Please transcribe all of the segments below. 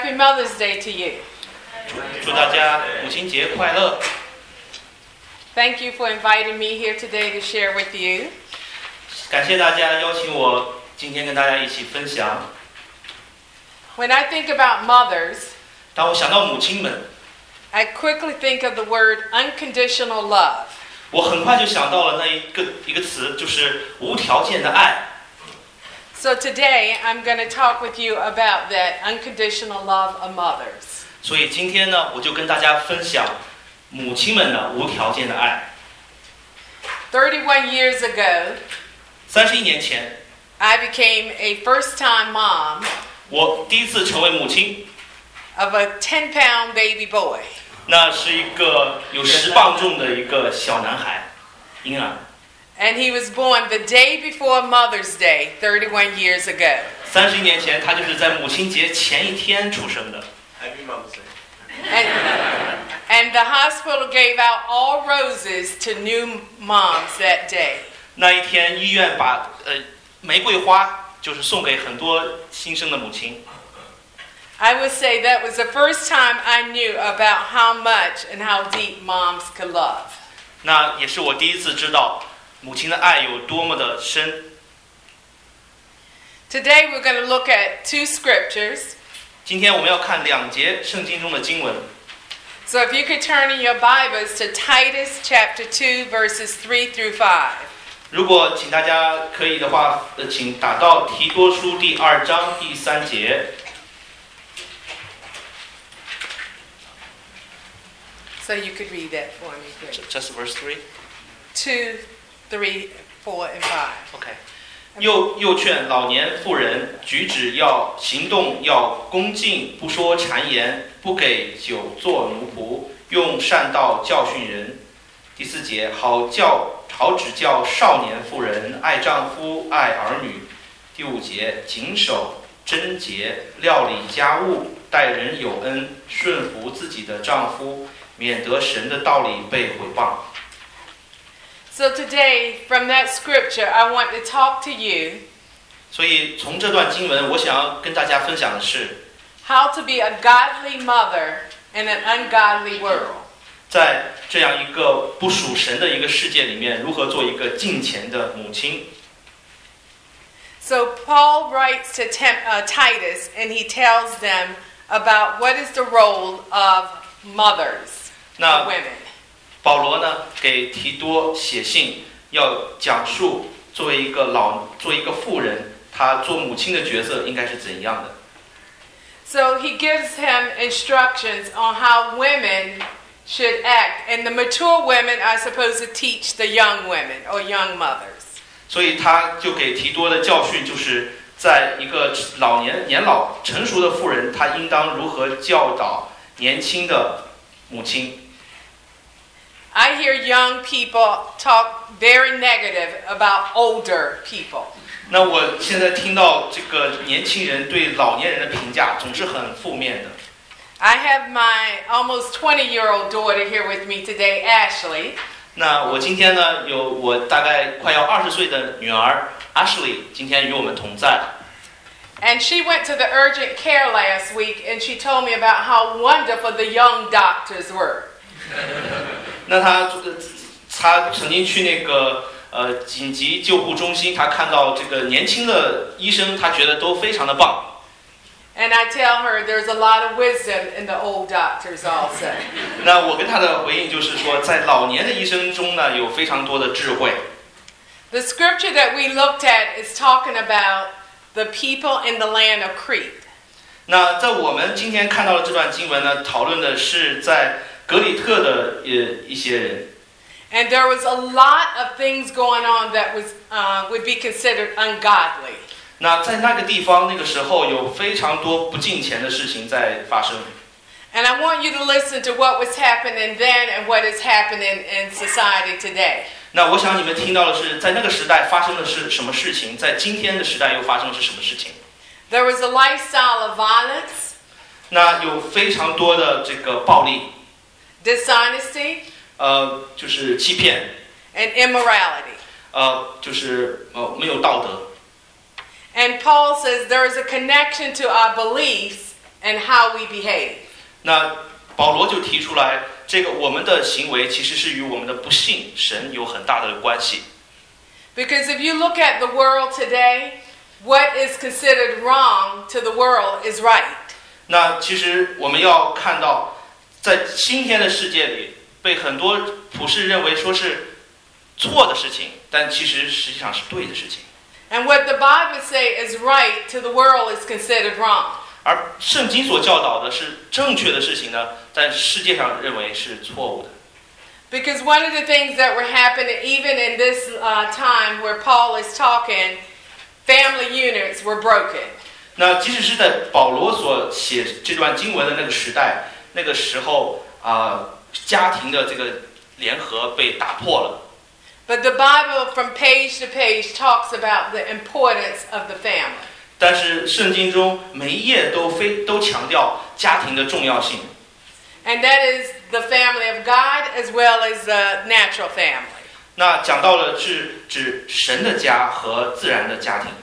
Happy Mother's Day to you. 祝大家母亲节快乐。 Thank you for inviting me here today to share with you. 感谢大家邀请我今天跟大家一起分享。 When I think about mothers, 当我想到母亲们， I quickly think of the word unconditional love. 我很快就想到了一个词，就是无条件的爱。 So today I'm going to talk with you about that unconditional love of mothers. 所以今天呢，我就跟大家分享母亲们的无条件的爱。 31 years ago, 31年前， I became a first-time mom 我第一次成为母亲， of a 10-pound baby boy. 那是一个有10磅重的一个小男孩，婴儿。 And he was born the day before Mother's Day, 31 years ago. 31年前，他就是在母亲节前一天出生的。 Happy Mother's Day. And the hospital gave out all roses to new moms that day. 那一天，医院把玫瑰花就是送给很多新生的母亲。 I would say that was the first time I knew about how much and how deep moms could love. 那也是我第一次知道母亲的爱有多么的深。 Today we're going to look at 2 scriptures. 今天我们要看2节圣经中的经文。 So if you could turn in your Bibles to Titus chapter 2 verses 3 through 5. 如果请大家可以的话，请打到提多书第2章第3节。 So you could read that for me, please. Just verse 3. 2, 3, 4, and 5. OK。又劝老年妇人举止要行动要恭敬，不说谗言，不给酒做奴仆，用善道教训人。第4节，好指教少年妇人爱丈夫爱儿女。第5节，谨守贞洁，料理家务，待人有恩，顺服自己的丈夫，免得神的道理被毁谤。 So today, from that scripture, I want to talk to you 所以从这段经文，我想要跟大家分享的是 how to be a godly mother in an ungodly world. 在这样一个不属神的一个世界里面，如何做一个敬虔的母亲。 So Paul writes to Titus, and he tells them about what is the role of mothers, 那 of women. 保罗呢，给提多写信，要讲述作为一个妇人，她做母亲的角色应该是怎样的。 So he gives him instructions on how women should act, and the mature women are supposed to teach the young women or young mothers. 所以他就给提多的教训，就是在一个年老成熟的妇人，她应当如何教导年轻的母亲。 I hear young people talk very negative about older people. 那我现在听到这个年轻人对老年人的评价总是很负面的。 I have my almost 20-year-old daughter here with me today, Ashley. 那我今天呢，有我大概快要20岁的女儿 Ashley， 今天与我们同在。 And she went to the urgent care last week, and she told me about how wonderful the young doctors were. 那她曾经去那个紧急救护中心，她看到这个年轻的医生，她觉得都非常的棒。 And I tell her there's a lot of wisdom in the old doctors also. 那我跟她的回应就是说，在老年的医生中呢，有非常多的智慧。 The scripture that we looked at is talking about the people in the land of Crete. 那在我们今天看到的这段经文呢，讨论的是在格里特的一些人。 And there was a lot of things going on that would be considered ungodly. 那在那个地方，那个时候有非常多不敬虔的事情在发生。 And I want you to listen to what was happening then and what is happening in society today. 那我想你们听到的是，在那个时代发生的是什么事情，在今天的时代又发生的是什么事情。 There was a lifestyle of violence. 那有非常多的这个暴力。 Dishonesty. 就是欺骗。 And immorality. 就是没有道德。 And Paul says there is a connection to our beliefs and how we behave. 那保罗就提出来，这个我们的行为其实是与我们的不信神有很大的关系。 Because if you look at the world today, what is considered wrong to the world is right. 那其实我们要看到，在今天的世界里，被很多普世认为说是错的事情，但其实实际上是对的事情。 And what the Bible say is right to the world is considered wrong. 而圣经所教导的是正确的事情呢，在世界上认为是错误的。 Because one of the things that were happening even in this time where Paul is talking, family units were broken. 那即使是在保罗所写这段经文的那个时代，那个时候家庭的这个联合被打破了。 But the Bible from page to page talks about the importance of the family. 但是圣经中每一页都强调家庭的重要性。 And that is the family of God as well as the natural family. 那讲到了是指神的家和自然的家庭。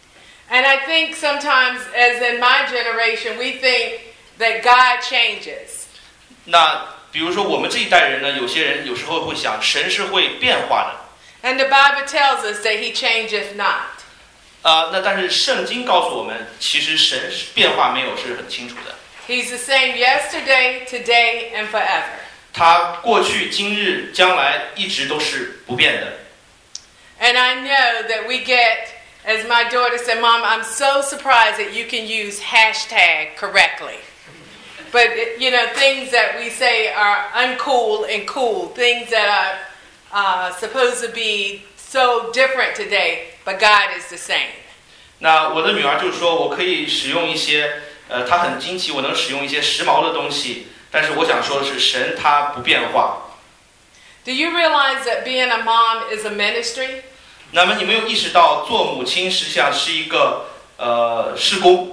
And I think sometimes, as in my generation, we think that God changes. 那比如说我们这一代人呢，有些人有时候会想，神是会变化的。 And the Bible tells us that He changeth not. 那但是圣经告诉我们，其实神变化没有是很清楚的。 He's the same yesterday, today, and forever. 他过去、今日、将来一直都是不变的。 And I know that we get, as my daughter said, Mom, I'm so surprised that you can use hashtag correctly. But, you know, things that we say are uncool and cool, things that are supposed to be so different today, but God is the same. 那我的女儿就说，我可以使用一些，她很惊奇，我能使用一些时髦的东西，但是我想说的是，神他不变化。 Do you realize that being a mom is a ministry? 那么你没有意识到，做母亲实际上是一个事工。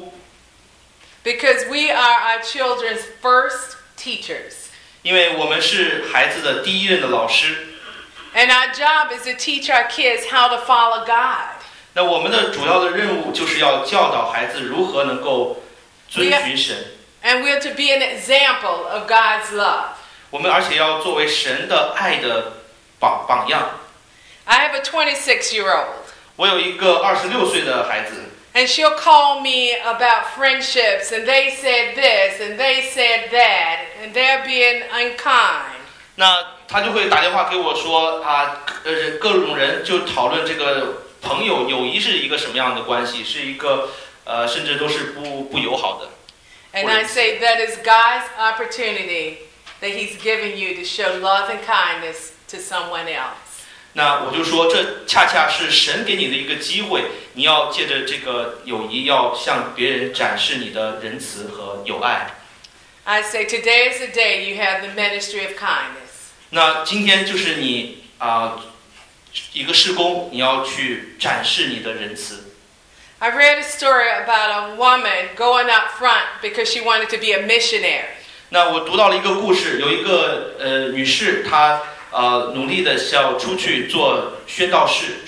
Because we are our children's first teachers. 因为我们是孩子的第一任的老师。 And our job is to teach our kids how to follow God. 那我们的主要的任务就是要教导孩子如何能够遵循神。 And we're to be an example of God's love. 我们而且要作为神的爱的榜样。 I have a 26-year-old. 我有一个26岁的孩子。 And she'll call me about friendships, and they said this, and they said that, and they're being unkind. 那她就会打电话给我说各种人就讨论这个朋友友谊是一个什么样的关系，是一个甚至都是不友好的。 And I say that is God's opportunity that He's giving you to show love and kindness to someone else. 那我就说，这恰恰是神给你的一个机会，你要借着这个友谊，要向别人展示你的仁慈和友爱。 I say today is the day you have the ministry of kindness. 那今天就是你一个事工，你要去展示你的仁慈。 I read a story about a woman going up front because she wanted to be a missionary. 那我读到了一个故事，有一个女士，她努力的要出去做宣教士。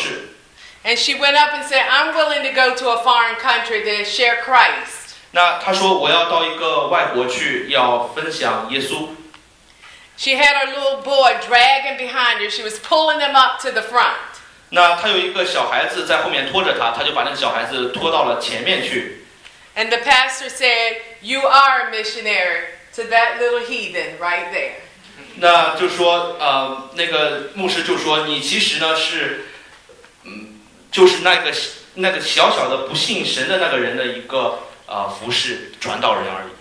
And she went up and said, I'm willing to go to a foreign country to share Christ. 那她说我要到一个外国去，要分享耶稣。 She had her little boy dragging behind her. She was pulling him up to the front. 那她有一个小孩子在后面拖着她，她就把那个小孩子拖到了前面去。 And the pastor said, you are a missionary to that little heathen right there. 那就说那个牧师就说，你其实呢是就是那个小小的不信神的那个人的一个服侍传道人而已。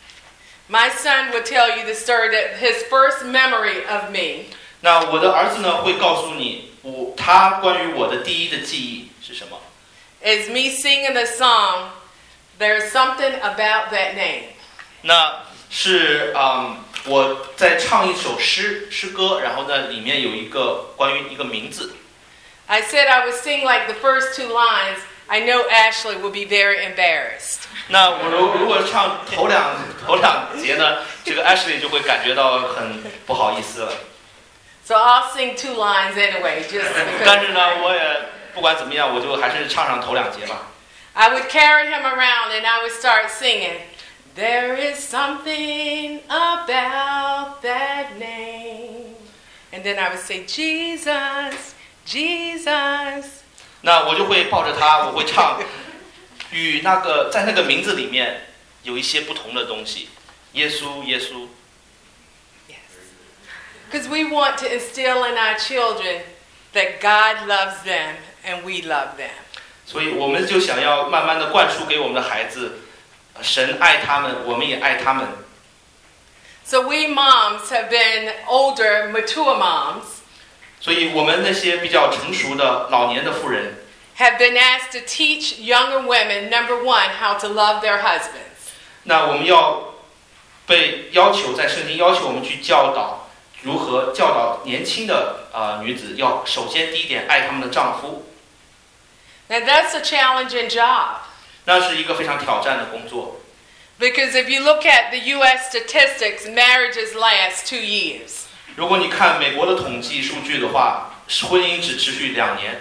My son would tell you the story that his first memory of me. 那我的儿子呢会告诉你，他关于我的第一的记忆是什么 ？Is me singing the song, there's something about that name. 那是我在唱一首诗歌，然后呢里面有一个关于一个名字。 I said I would sing like the first two lines. I know Ashley will be very embarrassed. 那我如果唱头两节呢，这个 Ashley 就会感觉到很不好意思了。 So I'll sing 2 lines anyway, just because. 但是呢，我也不管怎么样，我就还是唱上头2节吧。 I would carry him around and I would start singing. There is something about that name. And then I would say, Jesus, Jesus. 那我就会抱着它，我会唱，与那个在那个名字里面有一些不同的东西，耶稣，耶稣。 Because we want to instill in our children that God loves them and we love them. 所以我们就想要慢慢的灌输给我们的孩子，神爱他们，我们也爱他们。 So we moms have been older, mature moms. 所以我们那些比较成熟的老年的妇人 have been asked to teach younger women, number one, how to love their husbands. 那我们要被要求在圣经要求我们去教导如何教导年轻的女子，要首先第一点爱他们的丈夫。 Now that's a challenging job. 那是一个非常挑战的工作。 Because if you look at the U.S. statistics, marriages last 2 years. 如果你看美国的统计数据的话，婚姻只持续2年。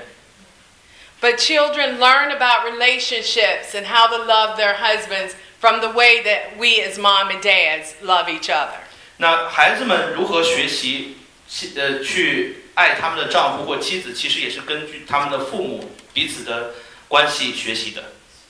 But children learn about relationships and how to love their husbands from the way that we as mom and dads love each other. 那孩子们如何学习去爱他们的丈夫或妻子，其实也是根据他们的父母彼此的关系学习的。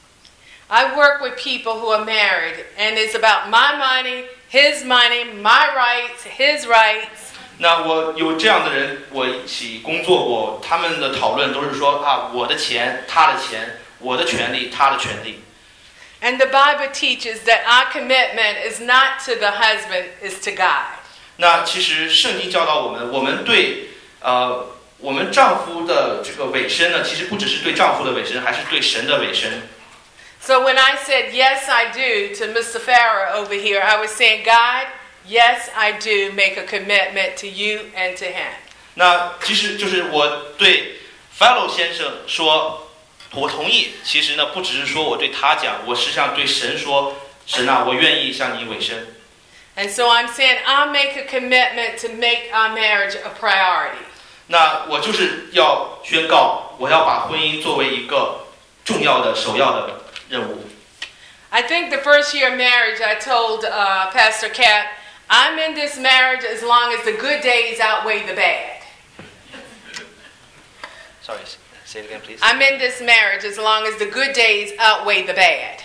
I work with people who are married, and it's about my money, his money, my rights, his rights. 那我有这样的人，我一起工作过，他们的讨论都是说啊，我的钱，他的钱，我的权利，他的权利。 And the Bible teaches that our commitment is not to the husband, is to God. 那其实圣经教导我们，我们对我们丈夫的这个委身呢，其实不只是对丈夫的委身，还是对神的委身。 So when I said yes, I do to Mr. Farah over here, I was saying, God, yes, I do make a commitment to you and to him. 那其实就是我对 Fellow 先生说，我同意。其实呢，不只是说我对他讲，我实际上对神说，神啊，我愿意向你委身。 And so I'm saying I'll make a commitment to make our marriage a priority. 那我就是要宣告，我要把婚姻作为一个重要的、首要的任务。 I think the first year of marriage, I told Pastor Kat, I'm in this marriage as long as the good days outweigh the bad. Sorry, say it again, please. I'm in this marriage as long as the good days outweigh the bad.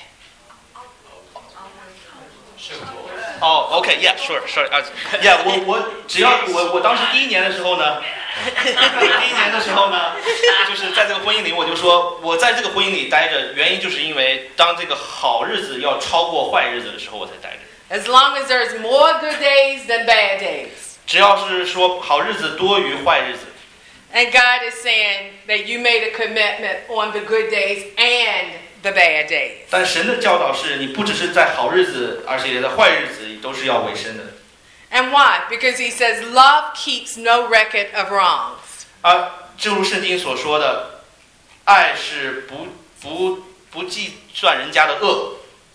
Oh, okay, yeah, sure. Yeah, 我只要我当时第一年的时候呢，就是在这个婚姻里，我就说我在这个婚姻里待着，原因就是因为当这个好日子要超过坏日子的时候，我才待着。 As long as there's more good days than bad days. 只要是说好日子多于坏日子。 And God is saying that you made a commitment on the good days and the bad days. 但神的教导是，你不只是在好日子，而且在坏日子都是要委身的。 And why? Because he says love keeps no record of wrongs. 正如圣经所说的，爱是不计算人家的恶。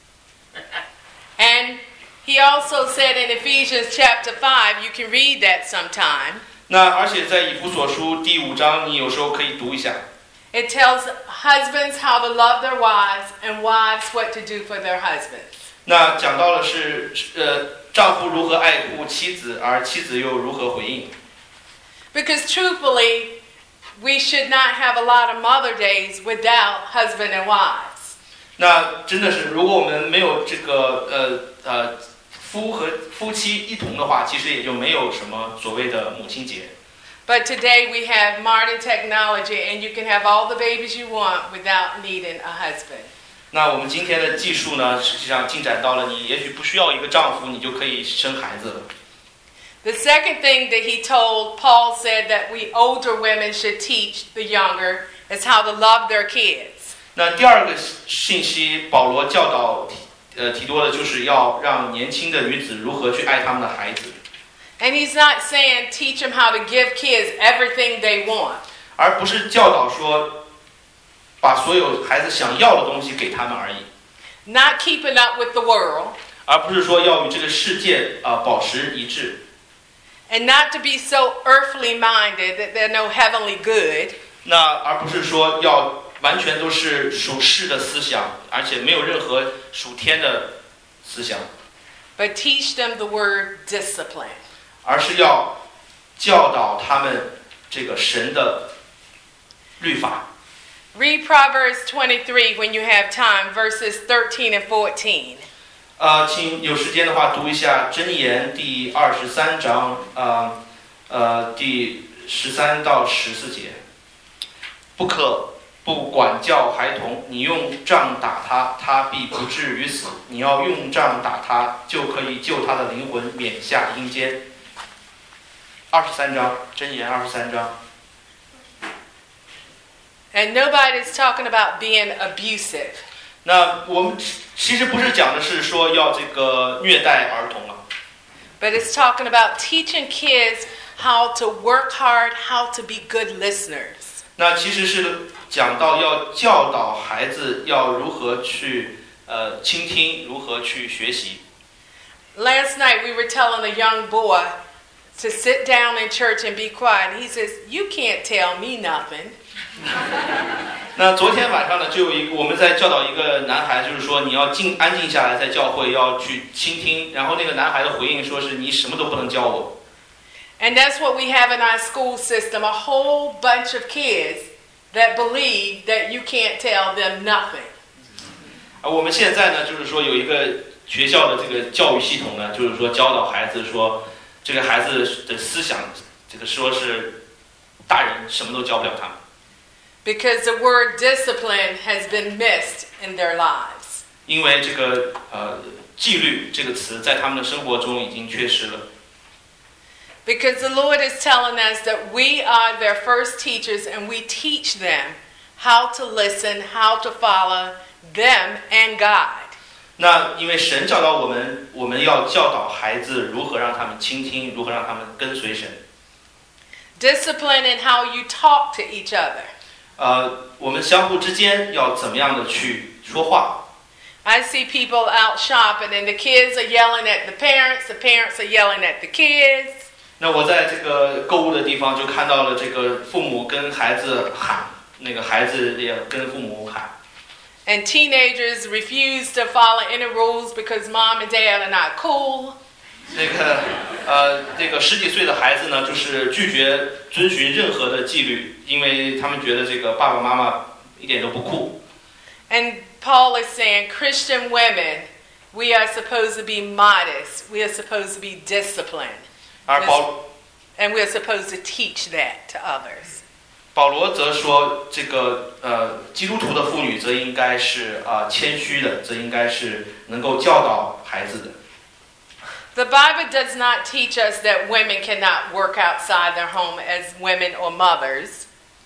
And he also said in Ephesians chapter 5, you can read that sometime. 那而且在以弗所书第5章，你有时候可以读一下。 It tells husbands how to love their wives and wives what to do for their husbands. 那讲到的是丈夫如何爱护妻子，而妻子又如何回应。 Because truthfully, we should not have a lot of Mother Days without husband and wives. 那真的是，如果我们没有这个夫妻一同的话，其实也就没有什么所谓的母亲节。 But today we have modern technology, and you can have all the babies you want without needing a husband. 那我们今天的技术呢，实际上进展到了，你也许不需要一个丈夫，你就可以生孩子了。 The second thing that he told, Paul said that we older women should teach the younger is how to love their kids. 那第二个信息，保罗教导提多的就是要让年轻的女子如何去爱他们的孩子。 And he's not saying teach them how to give kids everything they want. 而不是教导说把所有孩子想要的东西给他们而已。 Not keeping up with the world. 而不是说要与这个世界保持一致。 And not to be so earthly minded that there's no heavenly good. 那而不是说要完全都是属世的思想，而且没有任何属天的思想， but teach them the word discipline. 而是要教导他们这个神的律法。 Read Proverbs 23 when you have time, verses 13 and 14. 请有时间的话读一下箴言第23章，第13到14节。不可不管教孩童，你用杖打他，他必不至于死；你要用杖打他，就可以救他的灵魂免下阴间。23章，箴言23章。 And nobody's talking about being abusive. 那我们其实不是讲的是说要这个虐待儿童啊， But it's talking about teaching kids how to work hard, how to be good listeners. 那其实是讲到要教导孩子要如何去倾听，如何去学习。 Last night we were telling a young boy to sit down in church and be quiet. He says, "You can't tell me nothing." 那昨天晚上呢，就有我们在教导一个男孩，就是说你要安静下来，在教会要去倾听。然后那个男孩的回应说是你什么都不能教我。 And that's what we have in our school system, a whole bunch of kids that believe that you can't tell them nothing. 而我们现在呢，就是说有一个学校的这个教育系统呢，就是说教导孩子说，这个孩子的思想，这个说是大人什么都教不了他们。 Because the word discipline has been missed in their lives. 因为这个纪律这个词在他们的生活中已经缺失了。 Because the Lord is telling us that we are their first teachers and we teach them how to listen, how to follow them and God. 那因为神教导我们，我们要教导孩子如何让他们倾听，如何让他们跟随神。 Discipline in how you talk to each other. 我们相互之间要怎么样的去说话？ I see people out shopping and the kids are yelling at the parents are yelling at the kids. 那我在这个购物的地方就看到了这个父母跟孩子喊，那个孩子也跟父母喊。 And teenagers refuse to follow any rules because mom and dad are not cool. 这个10几岁的孩子呢，就是拒绝遵循任何的纪律，因为他们觉得这个爸爸妈妈一点都不酷。 And Paul is saying, Christian women, we are supposed to be modest. We are supposed to be disciplined. 而 And we are supposed to teach that to others. 保罗则说，这个基督徒的妇女则应该是谦虚的，则应该是能够教導孩子的。 The Bible does not teach us that women cannot work outside their home as women or mothers.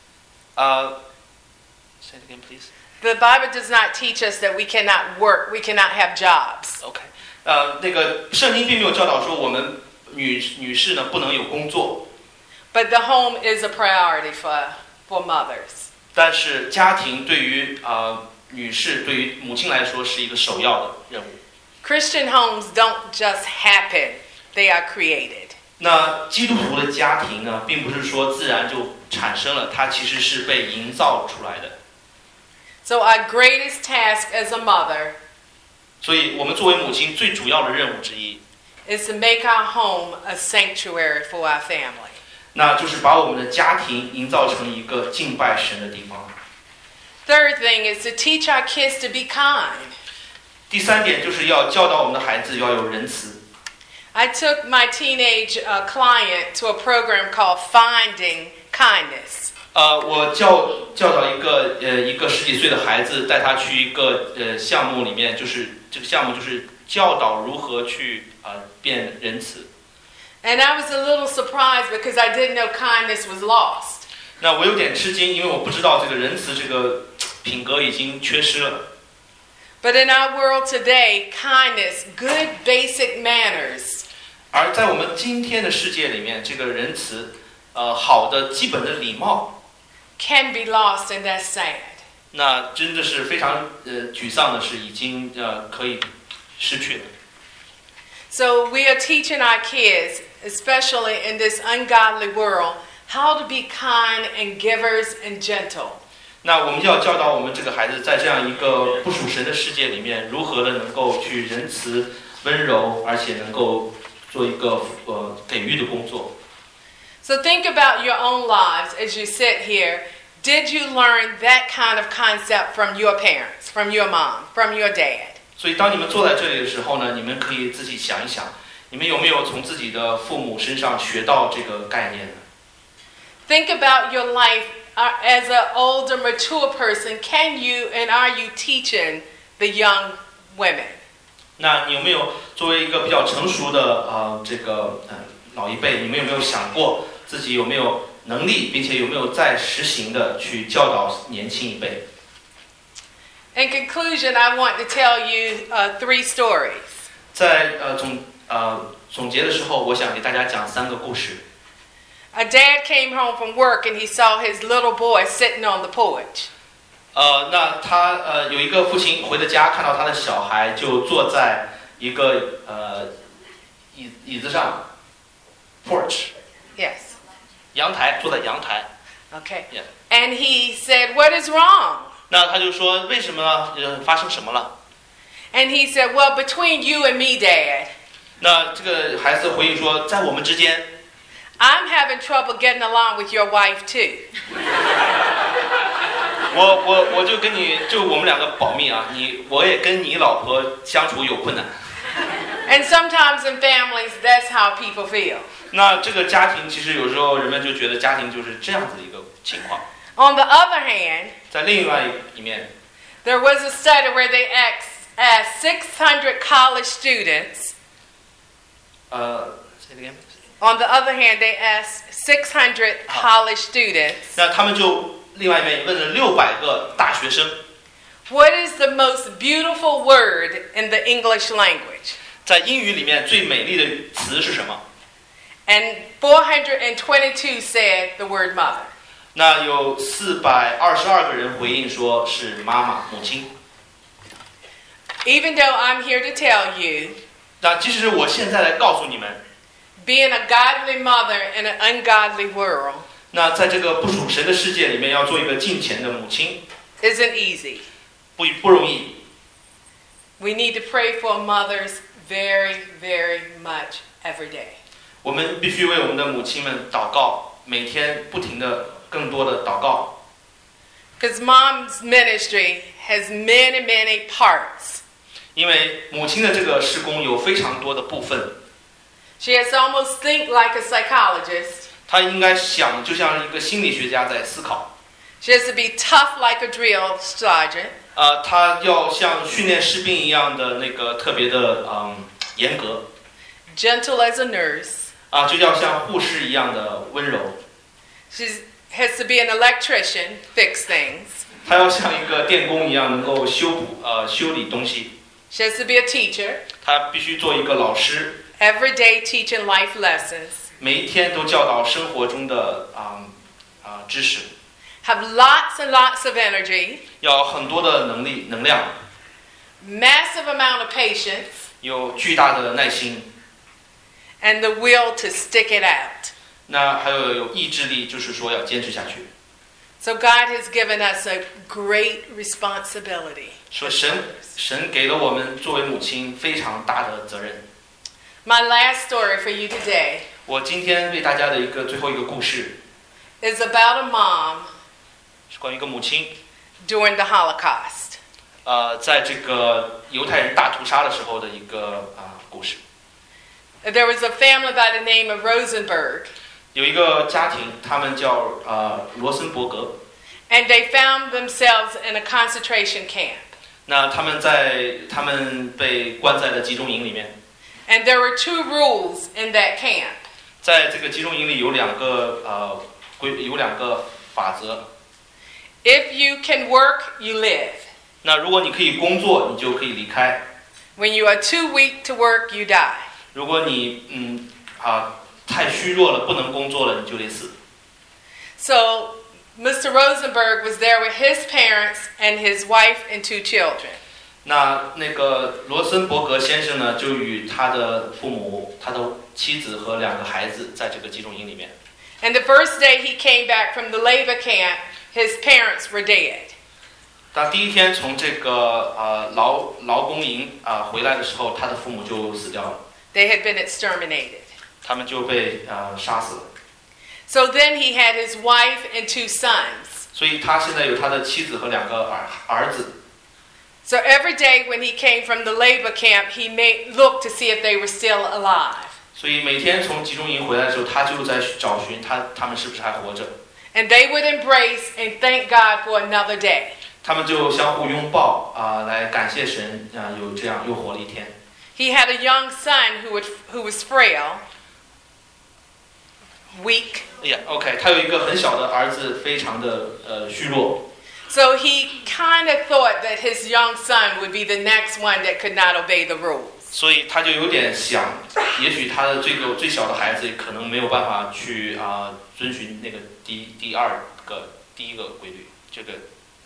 Say it again, please. The Bible does not teach us that we cannot work, we cannot have jobs. OK，那个圣经并没有教导说我们女士呢不能有工作， But the home is a priority for mothers. 但是家庭对于女士对于母亲来说是一个首要的任务。 Christian homes don't just happen, they are created. 那基督徒的家庭呢，并不是说自然就产生了，它其实是被营造出来的。 So our greatest task as a mother 所以我们作为母亲最主要的任务之一， is to make our home a sanctuary for our family. 那就是把我们的家庭营造成一个敬拜神的地方。 Third thing is to teach our kids to be kind. 第3点就是要教导我们的孩子要有仁慈。 I took my teenage client to a program called Finding Kindness. 我教导一个10几岁的孩子，带他去一个项目里面，就是这个项目就是教导如何去变仁慈。 And I was a little surprised because I didn't know kindness was lost. 那我有点吃惊，因为我不知道这个仁慈这个品格已经缺失了。 But in our world today, kindness, good basic manners, 而在我们今天的世界里面，这个仁慈，好的基本的礼貌 can be lost, and that's sad. 那真的是非常沮丧的是，已经可以失去了。 So we are teaching our kids, especially in this ungodly world, how to be kind and givers and gentle. 那我们要教导我们这个孩子，在这样一个不属神的世界里面，如何的能够去仁慈、温柔，而且能够做一个给予的工作。 So think about your own lives as you sit here. Did you learn that kind of concept from your parents, from your mom, from your dad? 所以当你们坐在这里的时候呢，你们可以自己想一想，你们有没有从自己的父母身上学到这个概念呢？ Think about your life as an older, mature person. Can you and are you teaching the young women? 那你有没有作为一个比较成熟的老一辈，你们有没有想过自己有没有能力，并且有没有在实行的去教导年轻一辈？ In conclusion, I want to tell you 3 stories. 在总结的时候，我想给大家讲3个故事。 A dad came home from work and he saw his little boy sitting on the porch. 那他有一个父亲回到家，看到他的小孩就坐在一个椅子上 ，porch。 Yes. 阳台，坐在阳台。 Okay. Yeah. And he said, "What is wrong?" 那他就说为什么呢？发生什么了？ And he said, "Well, between you and me, Dad, 那这个孩子回应说，在我们之间， I'm having trouble getting along with your wife too." 我就跟你就我们2个保密啊，我也跟你老婆相处有困难。 And sometimes in families, that's how people feel. 那这个家庭其实有时候人们就觉得家庭就是这样子的一个情况。 On the other hand, 在另外一面， there was a study where they asked 600 college students. say it again. On the other hand, they asked 600 college students, 那他们就另外一面问了600个大学生， what is the most beautiful word in the English language? 在英语里面最美丽的词是什么？ And 422 said the word mother. 那有422个人回应说是妈妈、母亲。 Even though I'm here to tell you, 那即使我现在来告诉你们， being a godly mother in an ungodly world 那在这个不属神的世界里面，要做一个敬虔的母亲， isn't easy. 不容易。 We need to pray for mothers very, very much every day. 我们必须为我们的母亲们祷告，每天不停的更多的祷告。 Because mom's ministry has many, many parts. 因为母亲的这个事工有非常多的部分， She has to almost think like a psychologist. 她应该想就像一个心理学家在思考。 She has to be tough like a drill sergeant. 她要像训练士兵一样的那个特别的严格。 Gentle as a nurse. 就要像护士一样的温柔。 She has to be an electrician, fix things. 她要像一个电工一样能够修理东西。 She has to be a teacher. 她必须做一个老师。 Every day teaching life lessons. 每一天都教导生活中的知识。 Have lots and lots of energy. 要很多的能量。 Massive amount of patience. 有巨大的耐心。 And the will to stick it out. 那还有意志力，就是说要坚持下去。 So God has given us a great responsibility. 说神给了我们作为母亲非常大的责任。 My last story for you today 我今天为大家的最后一个故事 is about a mom 是关于一个母亲。 during the Holocaust. 在这个犹太人大屠杀的时候的一个故事。 There was a family by the name of Rosenberg. 有一个家庭，他们叫罗森伯格。 And they found themselves in a concentration camp. 那他们被关在了集中营里面。 And there were 2 rules in that camp. 在这个集中营里有2个法则。 If you can work, you live. 那如果你可以工作，你就可以离开。 When you are too weak to work, you die. 如果你太虚弱了，不能工作了，你就得死。 So Mr. Rosenberg was there with his parents and his wife and 2 children. 那个罗森伯格先生呢，就与他的父母、他的妻子和2个孩子在这个集中营里面。 And the first day he came back from the labor camp, his parents were dead. 当第一天从这个劳工营回来的时候，他的父母就死掉了， They had been exterminated. 他们就被杀死了。 So then he had his wife and 2 sons. 所以他现在有他的妻子和2个儿子。 So every day when he came from the labor camp, he looked to see if they were still alive. 所以每天从集中营回来的时候，他就在找寻他们是不是还活着。 And they would embrace and thank God for another day. 他们就相互拥抱来感谢神有这样又活了一天。 He had a young son who was frail, weak. OK， 他有一个很小的儿子，非常的虚弱。 So he kind of thought that his young son would be the next one that could not obey the rules. 所以他就有点想，也许他的这个最小的孩子可能没有办法去遵循那个第一个规律。这个。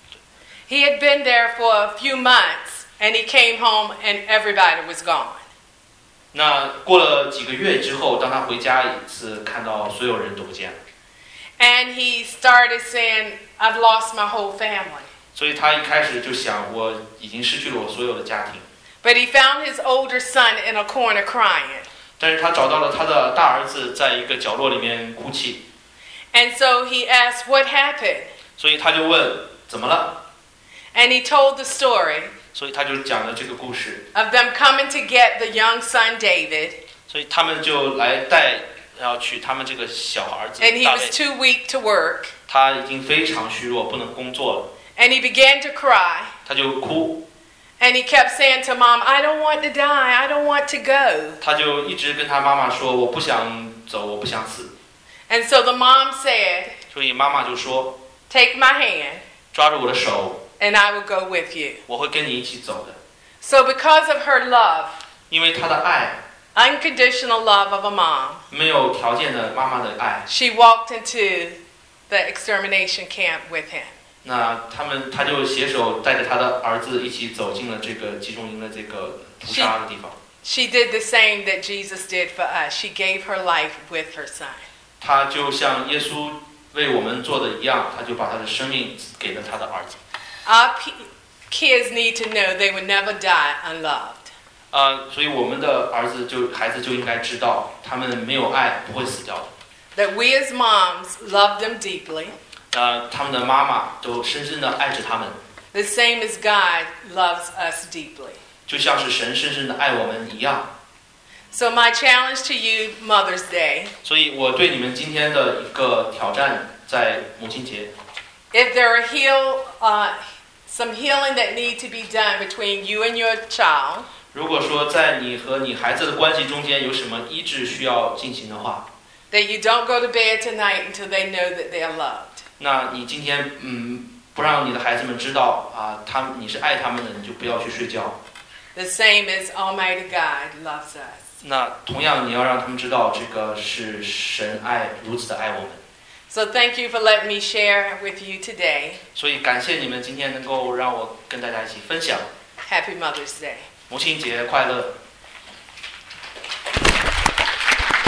He had been there for a few months, and he came home, and everybody was gone. 那过了几个月之后，当他回家一次，看到所有人都不见了。 And he started saying, "I've lost my whole family." 所以他一开始就想，我已经失去了我所有的家庭。 But he found his older son in a corner crying. 但是他找到了他的大儿子，在一个角落里面哭泣。 And so he asked, "What happened?" 所以他就问怎么了， And he told the story 所以他就讲了这个故事。 of them coming to get the young son David. 所以他们就来要娶他们这个小儿子 And he 大 was 卫， too weak to work. 他已经非常虚弱，不能工作了， And he began to cry. 他就哭， And he kept saying to Mom, "I don't want to die. I don't want to go." 他就一直跟他妈妈说，我不想走，我不想死。 And so the mom said, 所以妈妈就说， "Take my hand, 抓住我的手， and I will go with you." 我会跟你一起走的。 So because of her love, 因为他的爱， unconditional love of a mom, 没有条件的妈妈的爱， she walked into the extermination camp with him. 那他就携手带着他的儿子一起走进了这个集中营的这个屠杀的地方。 She did the same that Jesus did for us. She gave her life with her son. 他就像耶稣为我们做的一样，他就把他的生命给了他的儿子。 Our kids need to know they will never die unloved. 所以我们的孩子就应该知道，他们没有爱不会死掉的。 That we as moms love them deeply, 他们的妈妈都深深的爱着他们， the same as God loves us deeply. 就像是神深深的爱我们一样。 So my challenge to you, Mother's Day, 所以我对你们今天的一个挑战，在母亲节， if there are some healing that need to be done between you and your child, 如果说在你和你孩子的关系中间有什么医治需要进行的话， that you don't go to bed tonight until they know that they are loved. 那你今天不让你的孩子们知道你是爱他们的，你就不要去睡觉。 The same as Almighty God loves us. 那同样你要让他们知道，这个是神如此的爱我们。 So thank you for letting me share with you today. 所以感谢你们今天能够让我跟大家一起分享。 Happy Mother's Day. 母亲节快乐。